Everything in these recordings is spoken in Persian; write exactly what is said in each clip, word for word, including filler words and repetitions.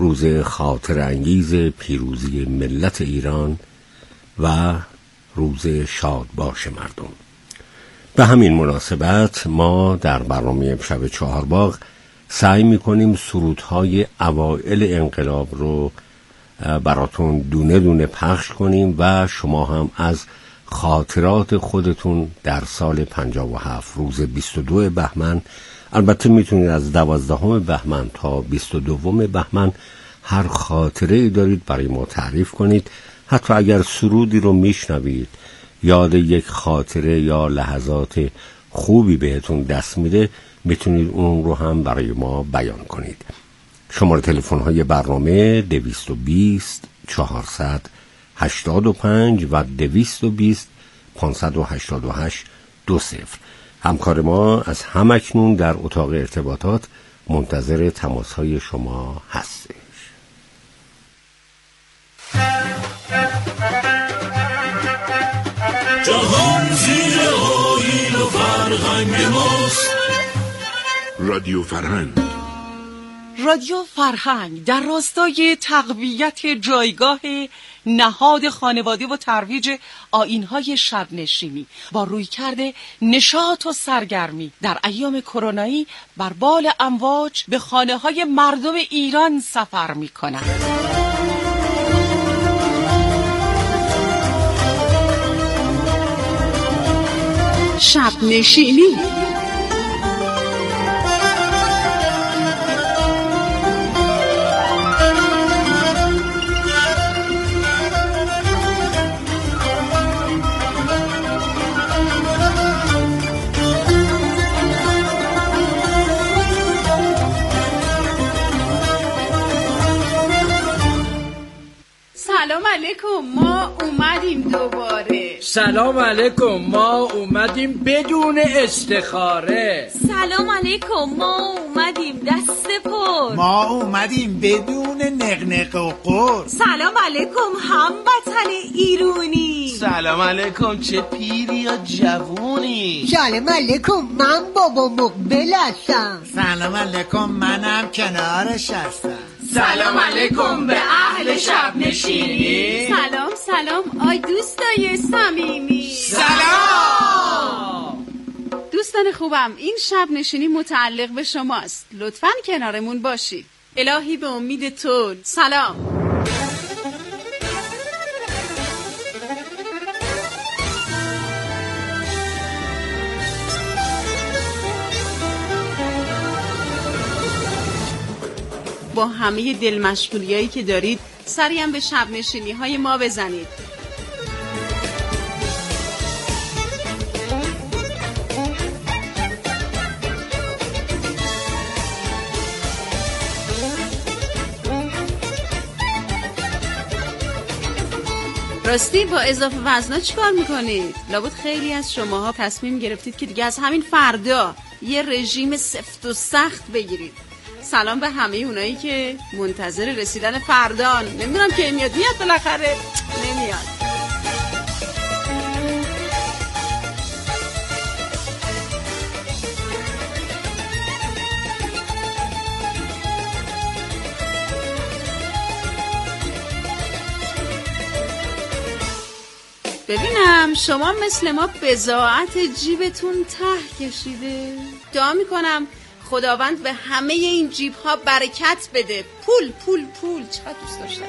روز خاطر انگیز پیروزی ملت ایران و روز شادباش مردم. به همین مناسبت ما در برنامه امشب چهارباغ سعی میکنیم سرودهای اوائل انقلاب رو براتون دونه دونه پخش کنیم و شما هم از خاطرات خودتون در سال پنجاه و هفت روز بیست و دو بهمن، البته میتونید از دوازدهم بهمن تا بیست و دوم بهمن هر خاطره ای دارید برای ما تعریف کنید. حتی اگر سرودی رو میشنوید یاد یک خاطره یا لحظات خوبی بهتون دست میده، میتونید اون رو هم برای ما بیان کنید. شماره تلفن های برنامه دویست و بیست چهارصد هشتاد و پنج و دویست و بیست پانصد و هشتاد و هشت دو صفر. همکار ما از همکنون در اتاق ارتباطات منتظر تماس های شما هستش. جهان زیر آیین و فرهنگ ماست. رادیو فرهنگ. رادیو فرهنگ در راستای تقویت جایگاه نهاد خانواده و ترویج آیین‌های شب نشینی با رویکرد نشاط و سرگرمی در ایام کرونایی بر بال امواج به خانه‌های مردم ایران سفر می‌کند. شب نشینی سلام علیکم، ما اومدیم دوباره. سلام علیکم، ما اومدیم بدون استخاره. سلام علیکم، ما اومدیم دست پر. ما اومدیم بدون نقنق و قر. سلام علیکم هموطن ایرونی. سلام علیکم، چه پیری یا جوونی. سلام علیکم، من بابا مقبل هستم. سلام علیکم، منم کنارش هستم. سلام علیکم به اهل شب نشینی. سلام سلام آی دوستای صمیمی. سلام دوستان خوبم، این شب نشینی متعلق به شماست. لطفاً کنارمون باشید. الهی به امید تو. سلام. با همه دل مشغولیایی که دارید سری هم به شب نشینی های ما بزنید. راستی با اضافه وزنا چیکار میکنید؟ لابد خیلی از شماها تصمیم گرفتید که دیگه از همین فردا یه رژیم سفت و سخت بگیرید. سلام به همه اونایی که منتظر رسیدن فردان. نمیدونم که میاد میاد بالاخره نمیاد. ببینم شما مثل ما بضاعت جیبتون ته کشیده. دعا میکنم خداوند به همه این جیب ها برکت بده. پول پول پول چقدر دوست داشتم.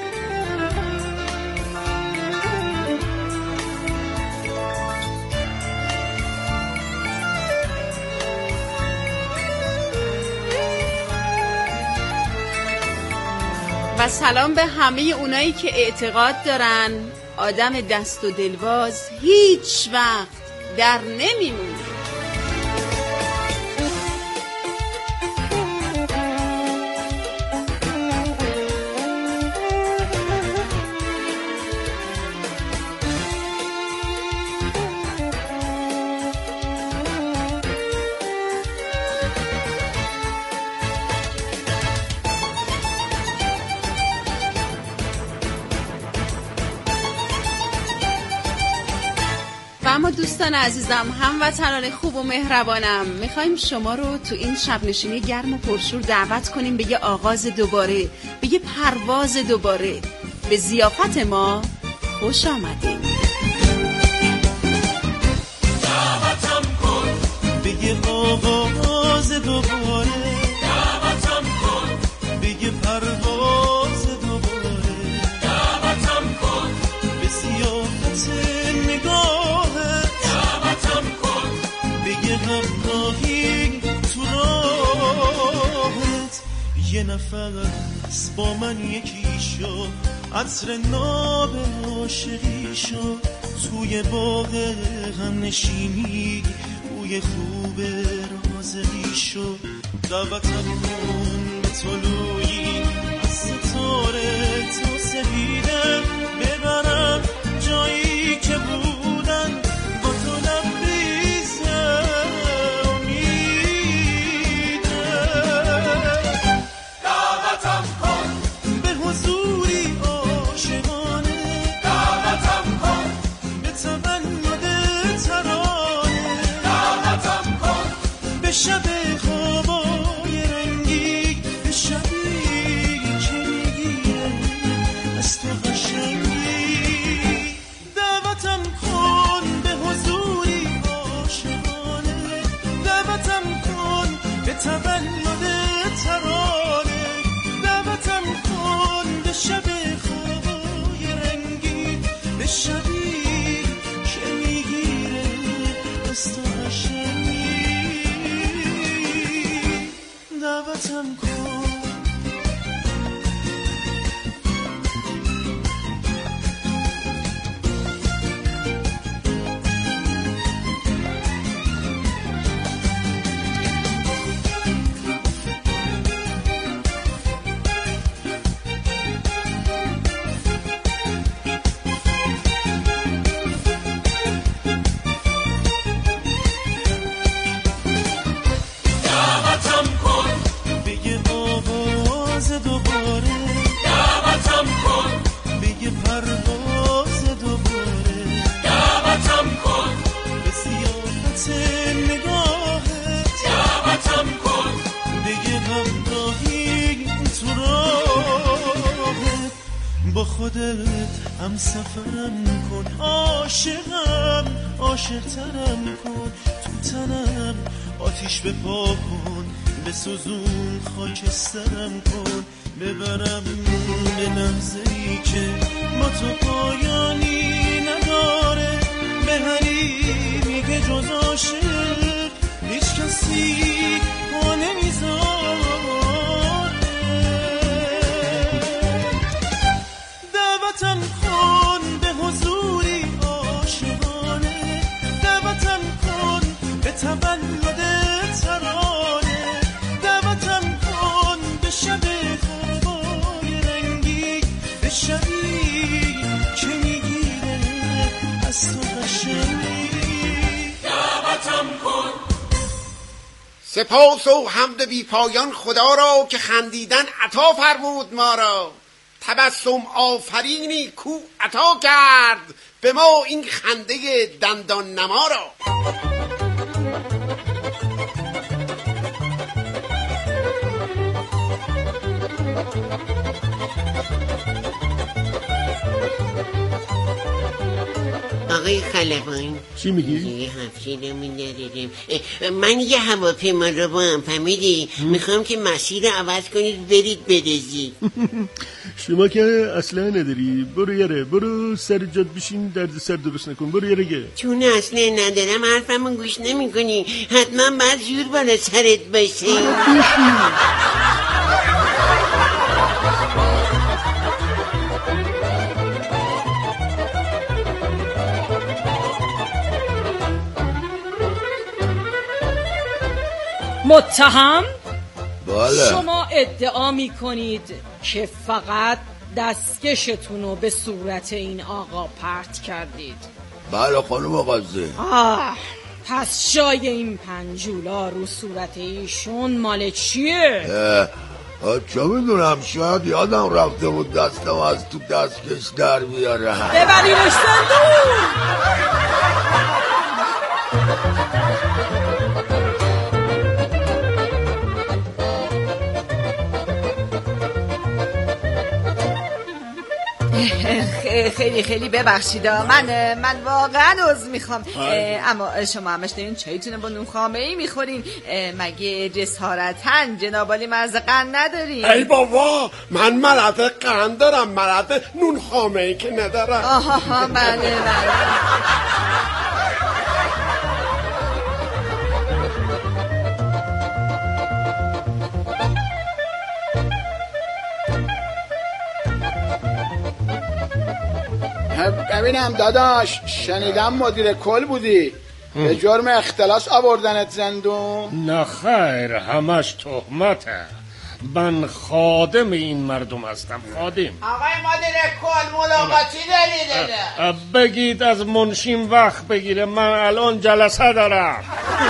و سلام به همه اونایی که اعتقاد دارن آدم دست و دلواز هیچ وقت در نمیمونه. و اما دوستان عزیزم، هموطنان خوب و مهربانم، میخوایم شما رو تو این شب نشینی گرم و پرشور دعوت کنیم به یه آغاز دوباره، به یه پرواز دوباره. به ضیافت ما خوش آمدید. دعوتم کن به یه آغاز دوباره، دعوتم کن به یه پرواز دوباره، دعوتم کن به ضیافت نگاهت، دعوتم کن به یه همراهی تو راهت. یه نفس با من یکی شو، عطر ناب عاشقی شو، توی باغ هم نشینی، بوی خوب رازقی شو. دعوتم کن به طلوعی از ستاره تو سپیده، ببرم جایی که بودن با تو لبریز امیده. دعوتم کن به حضوری عاشقانه، دعوتم کن به تولد ترانه، دعوتم کن به شب خوابای رنگی، به شبی که میگیره از تو قشنگی. دعوتم کن به حضوری عاشقانه، دعوتم کن به تولد ترانه، دعوتم کن به شب خوابای رنگی، به شبی که میگیره از تو قشنگی. دعوتم کن دعوتم کن به یه آواز دوباره، دعوتم کن به یه پرواز دوباره، دعوتم کن به ضیافت نگاهت، دعوتم کن به یه همراهی تو راهت. با خودت هم سفرم کن، عاشقم عاشقترم کن، تو تنم آتیش بپا کن، به سوزون خاکسترم کن، ببرم به لحظه‌ای که با تو پایانی نداره، به حریمی که جز عاشق هیچ کسی پا نمیذاره. دعوتم کن به حضوری عاشقانه، دعوتم کن به تولد ترانه، دعوتم کن به شب خوابای رنگی، به شبی که میگیره از تو قشنگی. دعوتم کن سپاس و حمد بی پایان خدا را که خندیدن عطا فرمود ما را. تبسم آفرینی کو عطا کرد به ما این خنده دندان نما را. آقای خلبان چی میگی؟ یه هفته نمون نداریم. من یه هواپیما رو با هم فهمیدی میخوام که مسیر رو عوض کنید برید برزیل. شما که اصلا نداری. برو یاره برو سر جاد بشین درد سر درست نکن. برو یاره گه چون اصلا ندارم حرفمون گوش نمی کنی. حتما باید زور بالا سرت باشه. متهم بله. شما ادعا می کنید که فقط دستکشتون رو به صورت این آقا پرت کردید. بله خانم قاضی. آه پس جای این پنجولا رو صورت ایشون مال چیه؟ چه میدونم شاید یادم رفته بود دستم از تو دستکش در بیارم. ببریمش صندوق. خیلی خیلی ببخشید، من من واقعا عذر میخوام، اما شما همش دارین چایتونه با نون خامه ای میخورین، مگه جسارتا جنابالی مرز قند ندارین؟ ای بابا، من مرض قند دارم، مرض نون خامه ای که ندارم. آها بله بله. ببینم داداش، شنیدم مدیر کل بودی، به جرم اختلاس آوردنت زندون؟ نه خیر، همش تهمته. من خادم این مردم هستم، خادم. آقای مدیر کل ملاقاتی دارید؟ بگید از منشیم وقت بگیره، من الان جلسه دارم.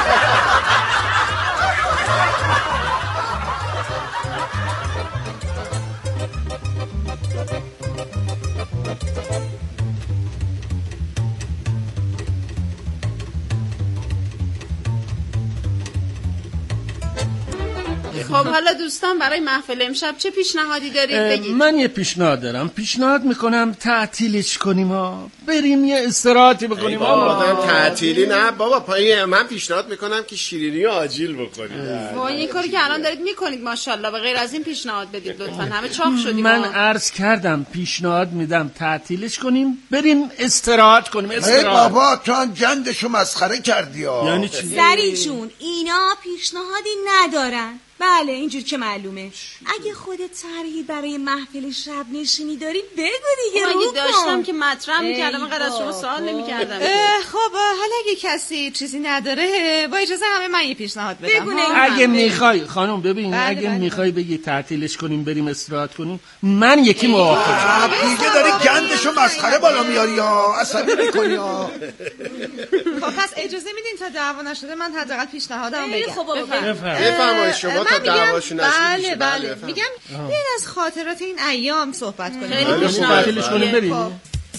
خب حالا دوستان برای محفل امشب چه پیشنهادی دارید بگید؟ من یه پیشنهاد دارم، پیشنهاد میکنم تعطیلش کنیم ها، بریم یه استراحتی بکنیم. بابا تعطیلی نه بابا، پای من پیشنهاد میکنم که شیرینی و آجیل بخوریم. وای این کاری که الان دارید میکنید ماشاءالله، به غیر از این پیشنهاد بدید لطفا، همه چاق شدیم. من عرض کردم پیشنهاد میدم تعطیلش کنیم، بریم استراحت کنیم. استراحت. ای بابا تو هم جندشو مسخره کردی ها. یعنی چی؟ سری جون اینا پیشنهادی ندارن. بله اینجور که معلومه. اگه خودت طرحی برای محفل شب نشینی داری بگو دیگه. اگه داشتم که مطرح میکردم، من قدر از شما سوال نمیکردم. خب حالا اگه کسی چیزی نداره با اجازه همه من یه پیشنهاد بدم. اگه میخوای خانم ببین، بله اگه بله میخوای بگی تعطیلش کنیم بریم استراحت کنیم، من یکی موافقم. دیگه داری گندشو مسخره بالا میاری ها، عصبی میکنی ها. خب پس اجازه میدین تا دعوا نشده من حداقل پیشنهادم بگم. خب بفرمایید شما تا دعواشون نشده. بله بله میگم بیاین از خاطرات این ایام صحبت کنیم. خیلی خوب، تعطیلش کنیم بریم.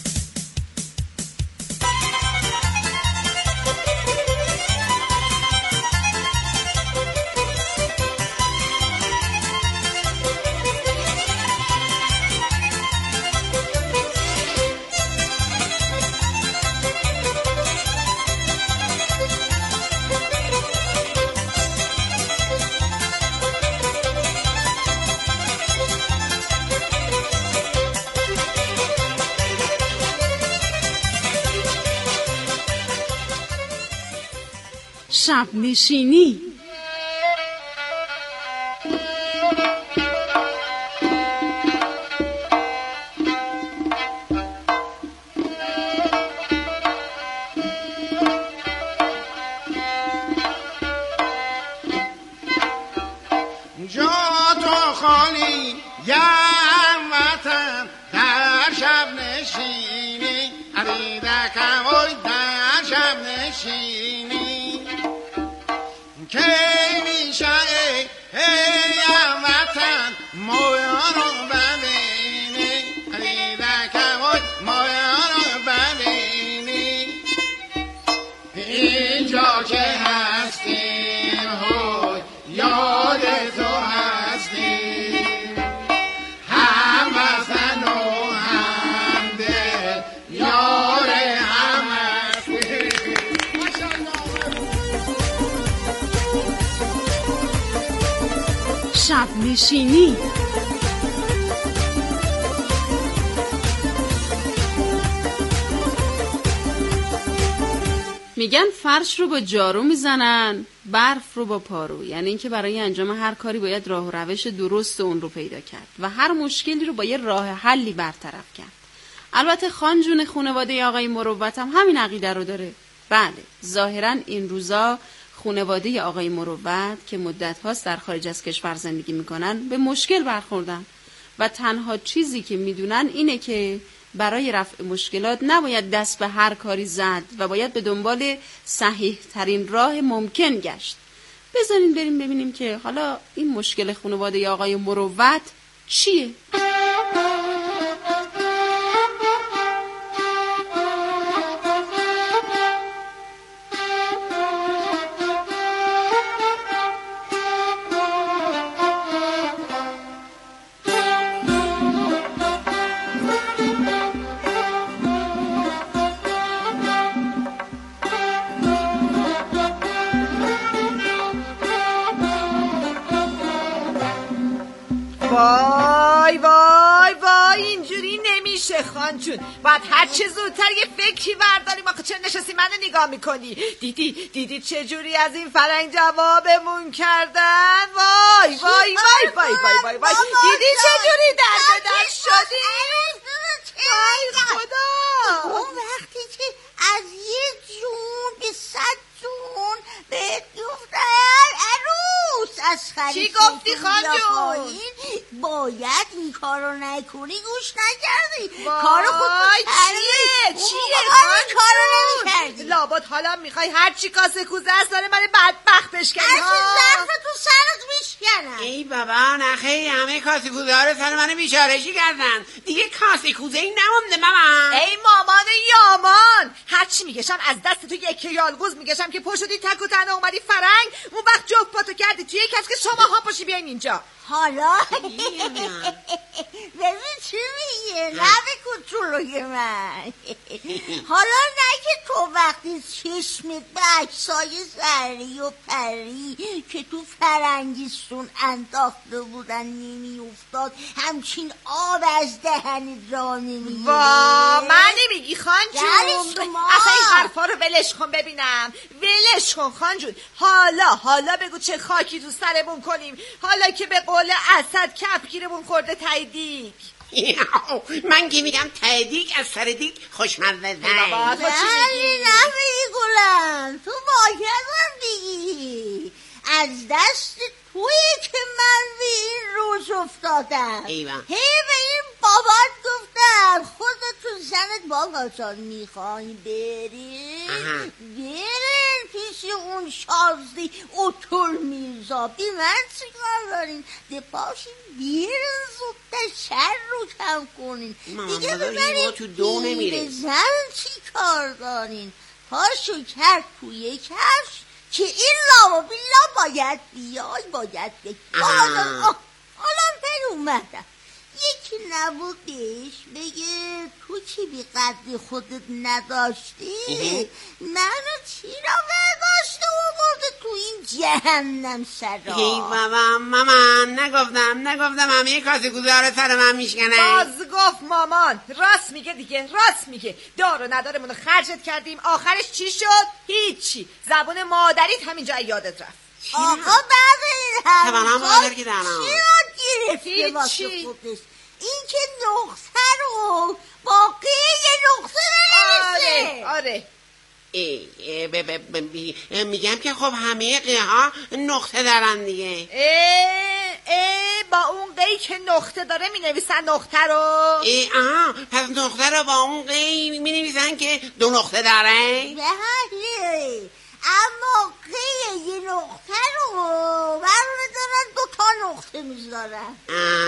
شب نشینی. جا تو خالی یم وطن در شب نشینی، عریدکم وای در شب نشینی، که میشه ای وطن مایانو ببینی، عریدکم وای مایانو ببینی، اینجا که هستیم هوی یاد تو هستیم، هم وطن و هم دل یار هم هستیم. شب نشینی. میگن فرش رو با جارو میزنن، برف رو با پارو. یعنی اینکه برای انجام هر کاری باید راه و روش درست اون رو پیدا کرد و هر مشکلی رو با یه راه حلی برطرف کرد. البته خانجون خانواده آقای مروت هم همین عقیده رو داره. بله ظاهرا این روزا خانواده آقای مروت که مدت هاست در خارج از کشور زندگی میکنن به مشکل برخوردن و تنها چیزی که میدونن اینه که برای رفع مشکلات نباید دست به هر کاری زد و باید به دنبال صحیح ترین راه ممکن گشت. بذارین بریم ببینیم که حالا این مشکل خانواده آقای مروت چیه؟ وای وای وای اینجوری نمیشه خانجون، باید هر چه زودتر یه فکری برداریم. آخه چه نشستی منو نگاه میکنی؟ دیدی دیدی چه جوری از این فرنگ جوابمون کردن؟ وای وای وای وای وای وای وای دیدی چه جوری در به در شدیم؟ وای خدا، اون وقتی که از یه جون به صد جون بهت گفتن عروس از خرید چی گفتی خانجون؟ باید این کارو نکنی، گوش نکردی. وای کارو خود چیه؟ چیه خانجون؟ کارو نمی‌کردی. لابد حالا میخوای هر چی کاسه کوزه است داره من بدبخت بشکنی ها؟ هر چی تو سرت میشکنم. ای بابا نخیر، همه کاسه کوزه ها رو سر من بیچارشی کردن، دیگه کاسه کوزه ای نمونده مامان. ای مامان یامان، هر چی میگشم از دست تو یک یالگوز میگشم که پا شدی تک و تنها اومدی فرنگ، اون وقت جفت پاتو کردی توی کس که شما ها پاشی بیاین اینجا. حالا ببین چی میگه، لب کوچولوی من. حالا نه که تو وقتی چشمت به عکسای زری و پری که تو فرنگیستون انداخته بودن نمیافتاد، همچین آب از دهن را نمیگیره. وا من نمیگی خانجون؟ اصلا این حرفا رو ولش کن ببینم، ولش کن خانجون. حالا حالا بگو چه خاکی تو سرمون کنیم، حالا که به قول اسد کفگیرمون خورده تایدیک. من که میگم تایدیک از سر دیک خوشمزه زن. ولی نمیگی گلم، تو باید بگی از دست تویی که من به این روز افتادم. ایوان هی به این بابات گفتم خودتو زنت بابا جان میخوایی بریم بریم پیش اون شازی اتول میرزا، بی من چی کار دارین؟ ده پاشین بیرین زودتر شر رو کم کنین دیگه. ببرین تو دو نمیره زن چی کار دارین؟ پاشو کرد توی کفش که این لا و بیلا باید بیای باید بگی. حالا پر اومدم یکی نبود بهش بگه تو چی بی قدر خودت نداشتی؟ منو چی را برداشته و برده تو این جهنم سرا. ای بابا مامان نگفتم نگفتم همه کاسه کوزه رو سر من میشکنه. باز گفت مامان، راست میگه دیگه، راست میگه. دار و نداره منو خرجت کردیم، آخرش چی شد؟ هیچی، زبون مادریت همینجا یادت رفت. آقا بعد این حرفا چی یاد گرفته واسه خودش؟ این که نقطه رو باقی یه نقطه نمیشه. آره آره ای ای ب ب ب میگم که خب همه قی ها نقطه دارن دیگه. ای ای با اون قی که نقطه داره می نویسن نقطه رو. ای آها پس نقطه رو با اون قی می نویسن که دو نقطه داره. بله اما قی یه نقطه رو برونه دارن دو تا نقطه میذارن.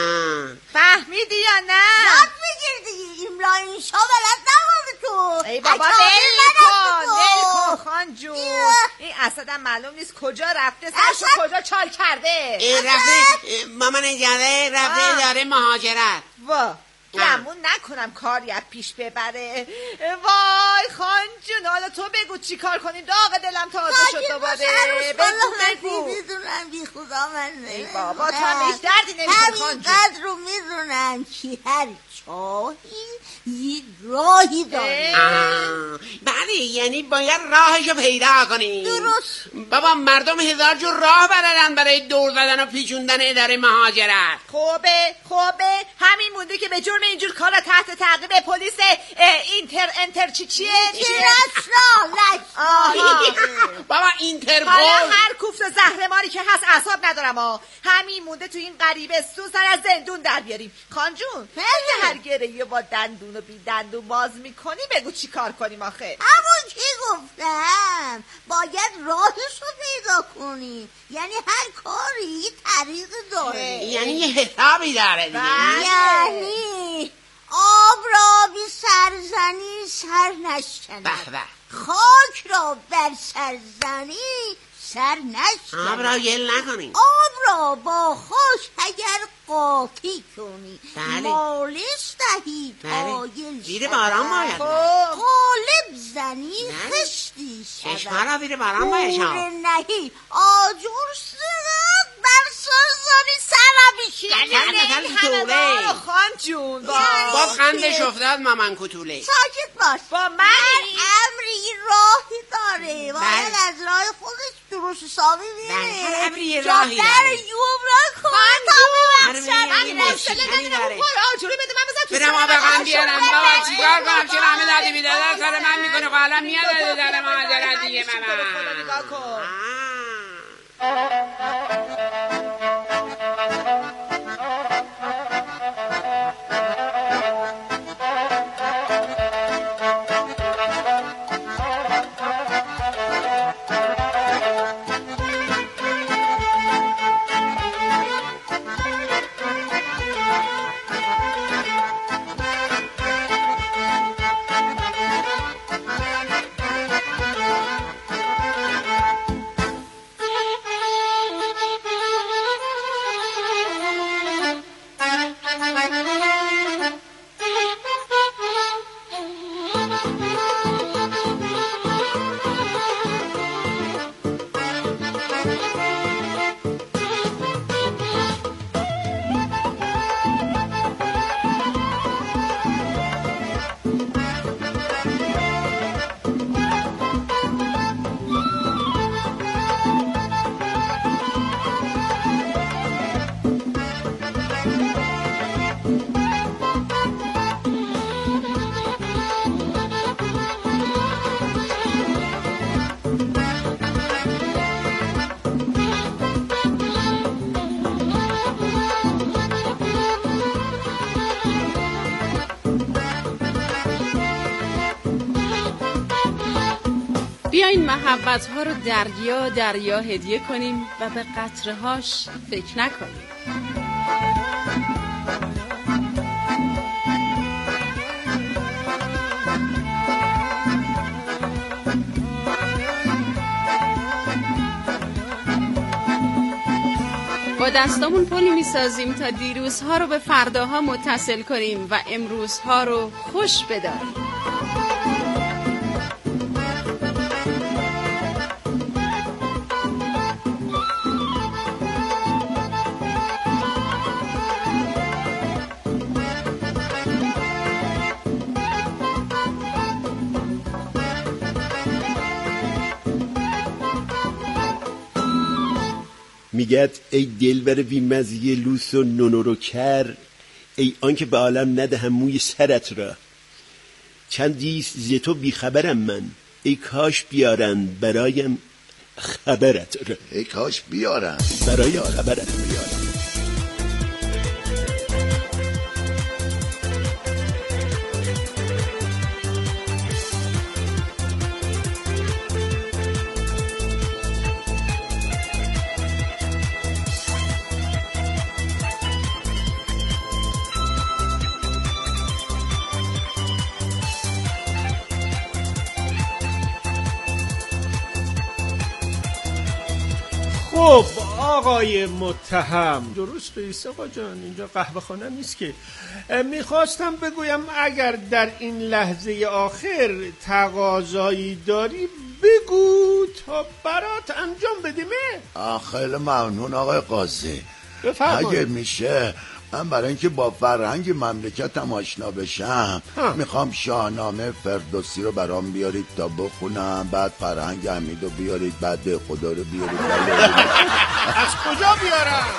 فهمیدی یا نه؟ یاد بگیر دیگه، املا انشا بلد نمازی تو. ای بابا نیل کن نیل کن خانجون. این اسدم معلوم نیست کجا رفته، سرشو کجا چال کرده. رفته مامان اجازه رفته داره مهاجرت. وا گمون نکنم کاری از پیش ببره. وای خانجون حالا تو بگو چی کار کنیم، داغ دلم تازه شد دوباره. بگو بگو. میدونم بی خدا من ای بابا تو هم هیچ دردی نمیشه خانجون. همینقدر رو میدونم که هر چاهی یه راهی داره. بله یعنی باید راهشو پیدا کنیم. درست بابا مردم هزار جور راه بردن برای دور زدن و پیچوندن اداره مهاجرت. خوبه خوبه همین مونده که به جرم اینجور کارا تحت تعقیب پلیس اینتر انتر چی چیه؟ بابا اینترپول. حالا هر کوفت و زهرماری که هست اعصاب ندارم ها. همین مونده تو این غریبستون سر از زندون در بیاریم. خانجون هر گره با دندون و بی دندون باز میکنی بگو چی کار کنیم آخه. همون که گفتم باید راهش رو پیدا کنی، یعنی هر کاری طریق داره، یعنی یه حسابی داره دیگه. یعنی آب را بی سرزنی سر نشکند، خاک را بر سرزنی سر نشکند. آب را گل نکنی، آب را با خاک اگر قاطی کنی، بله. مالش دهی پایل زیر باران باید قالب زنی خشتی شود، چشمه را زیر باران باید نهی آجور سرد بر سرزانی سر بیشی همه خان جون باز خندش افتاد مامان کتوله. ساکت باش. با من امری راهی داره باید از راه خودش درست حسابی میره. امری راهی داره. جادر یوم را کن من حوصله ندارم. پر آجوری بده من بذار تو برم آب غم بیارم بابا چیکار کنم چه همه دادی بیدادر سر من میکنه حالا میاد در ماجرا دیگه مامان. نگاه کن. بیاین محبت ها رو دریا دریا هدیه کنیم و به قطره هاش فکر نکنیم. با دستامون پلی میسازیم تا دیروزها رو به فرداها متصل کنیم و امروزها رو خوش بداریم. میگد ای دلبر بیمزی لوس و نونورو کر، ای آنکه به عالم ندهم موی سرت را. چندیست ز تو بیخبرم من، ای کاش بیارن برایم خبرت را. ای کاش بیارن برایم خبرت بیارن. خب آقای متهم، درست است آقا جان، اینجا قهوه خانه نیست که. میخواستم بگویم اگر در این لحظه آخر تقاضایی داری بگو تا برات انجام بدیمه. خیلی ممنون آقای قاضی. بفرمایید. اگه میشه من برای اینکه با فرهنگ مملکتم آشنا بشم میخوام شاهنامه فردوسی رو برام بیارید تا بخونم، بعد فرهنگ حمیدو بیارید، بعد خدا رو بیارید. از کجا بیارم؟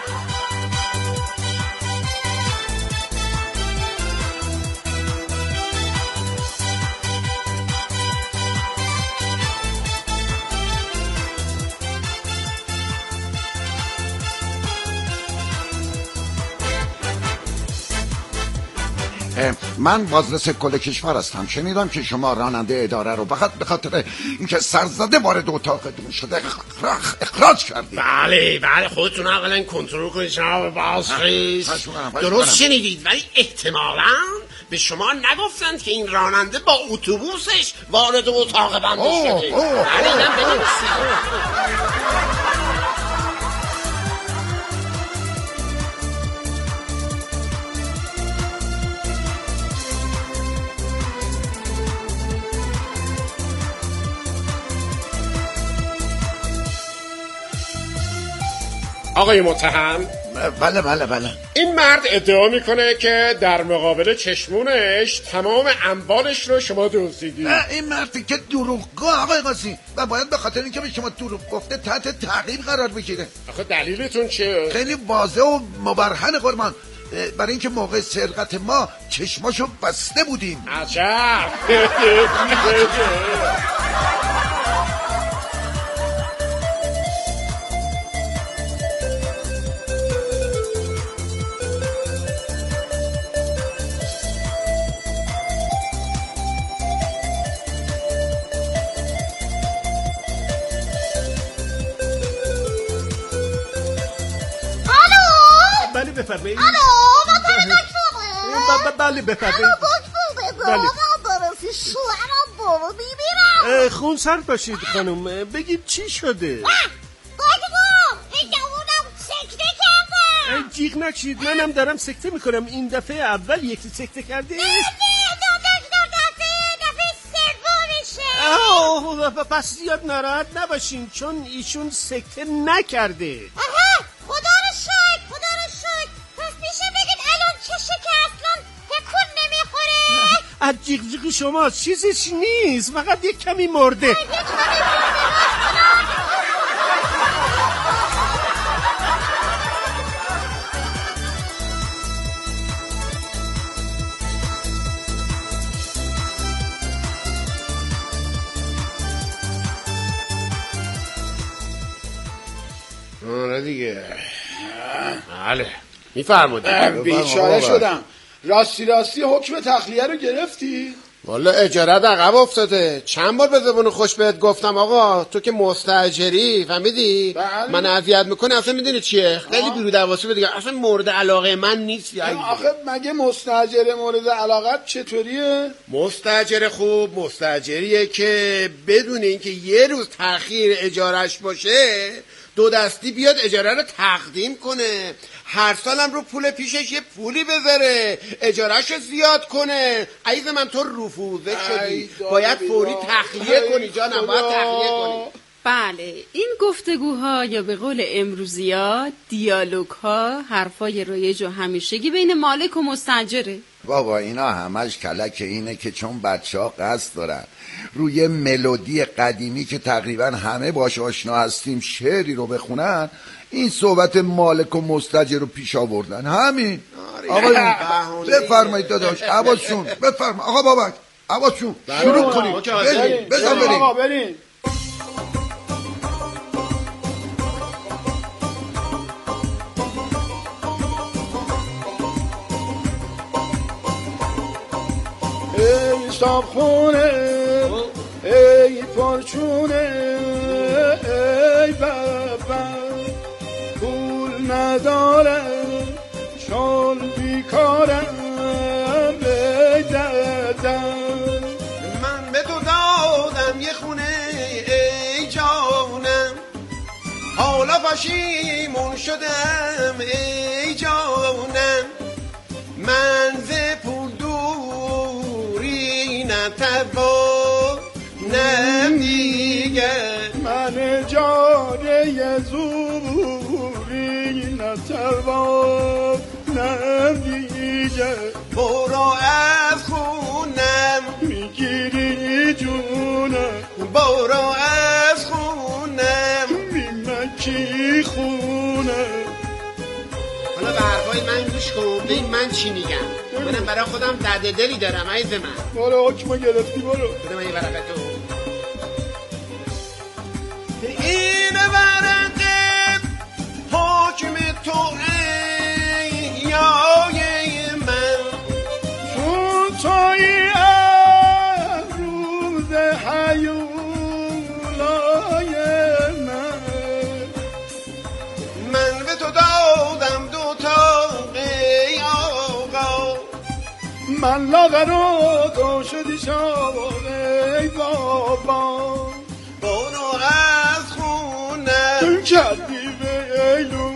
من بازرس کل کشور هستم. شنیدم که شما راننده اداره رو فقط به خاطر اینکه سرزده وارد اتاقتون شده اخراج کردید. بله بله، خودتون اولا کنترل کنید جناب بازرس. درست شنیدید، ولی احتمالاً به شما نگفتند که این راننده با اتوبوسش وارد اتاق بنده شده. بله اینم بنویسید. آقای متهم، بله بله بله. این مرد ادعا میکنه که در مقابل چشمونش تمام اموالش رو شما دزدیدی. این مردی که دروغگوه آقای قاضی و باید به خاطر اینکه به شما دروغ گفته تحت تعقیب قرار بگیره. آخه دلیلتون چیه؟ خیلی واضح و مبرهن قربان، برای اینکه موقع سرقت ما چشماشو بسته بودیم. عجب. بله بفرمایید. الو ما پیدا شده. بله بفرمایید. الو گفت بوده ما درستی شوهرم برو بیبیرم. خون سر باشید خانم، بگید چی شده؟ گفت این جوونم سکته کرده. جیغ نکشید، منم دارم سکته میکنم. این دفعه اول یکی سکته کرده. نه نه دو دو دفعه دفعه سومشه. آه پس زیاد ناراحت نباشین چون ایشون سکته نکرده. آها خدا رو شکر خدا رو شکر. پس میشه بگید الان چشه که اصلا تکون نمیخوره؟ از جیغ جیغ شما چیزیش نیست، فقط یک کمی مرده. یک کمی مرده. آره دیگه. بله میفرمودید. بیچاره شدم. راستی راستی حکم تخلیه رو گرفتی؟ والا اجاره عقب افتاده. چند بار به زبون خوش بهت گفتم آقا تو که مستاجری فهمیدی؟ بله. من اذیت میکنه اصلا میدونی چیه؟ خیلی بیرو دواسی بده اصلا مورد علاقه من نیست. آخه مگه مستاجر مورد علاقت چطوریه؟ مستاجر خوب مستاجریه که بدون اینکه یه روز تأخیر اجارش باشه دو دستی بیاد اجاره رو تقدیم کنه، هر سالم رو پول پیشش یه پولی بذاره، اجارهش رو زیاد کنه. عزیز من تو رفوزه شدی، باید فوری تخلیه کنی جانم، باید تخلیه کنی. بله این گفتگوها یا به قول امروزی‌ها دیالوگ ها حرفای رایج و همیشگی بین مالک و مستاجره. بابا اینا همش کلک اینه که چون بچه ها قصد دارن روی ملودی قدیمی که تقریبا همه باش آشنا هستیم شعری رو بخونن، این صحبت مالک و مستاجر رو پیش آوردن. همین. آقا بفرمایید داداش عباسشون بفرمایید. آقا بابک عباسشون شروع کنید. بریم بزن بریم. آقا بریم. ای صابخونه ای پرچونه ای بابا پول ندارم چون بیکارم ای دادم. من به تو دادم یه خونه ای جانم، حالا پشیمون شدم ای جانم. من ز پول دوری نتوانم دیگه، من جانه زوری نتوانم دیگه. برو از خونم میگیری جونم، برو از خونم میمکی خونم. حالا به حرفای من گوش کن، ببین من چی میگم. منم برای خودم درد دلی دارم عزیز من. برو حکمو گرفتی برو. بده من یه ورقه تو. این ورقه حکم تو ای یای من، چون توی امروز حیولای من. من به تو دادم دو تا ای آقا، من لاغر و تو شدی شاوان ای بابا. برو از خونم کردی به ایلو